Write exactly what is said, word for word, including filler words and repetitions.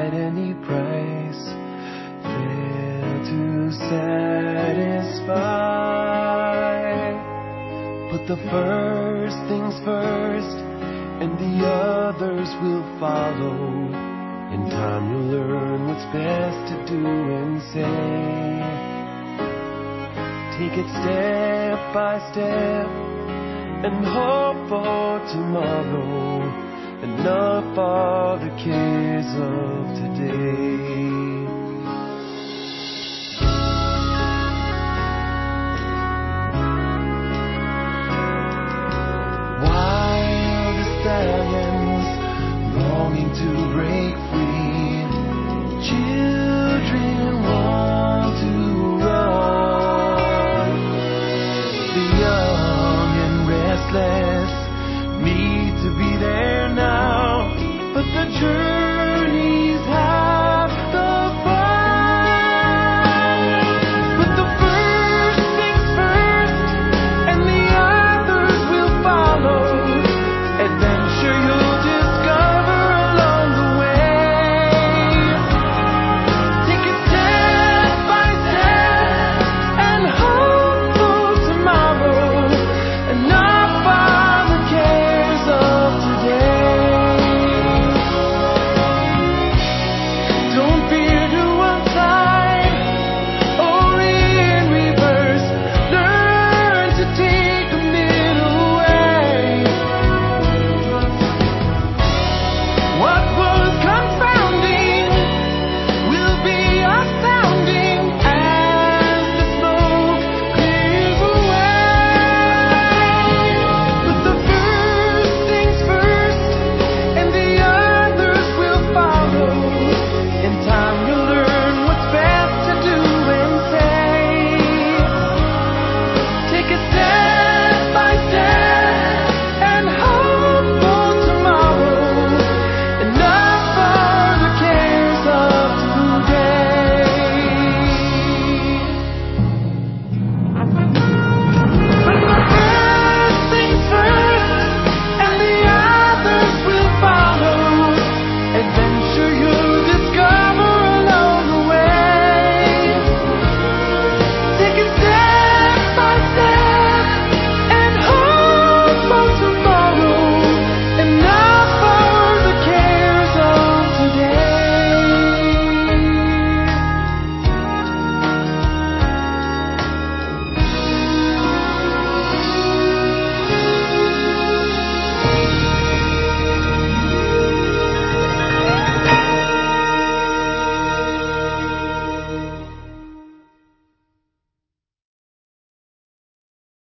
at any price fail to satisfy. Put the first things first, and the others will follow. In time you'll learn what's best to do and say. Take it step by step and hope for tomorrow, and not for the cares of today.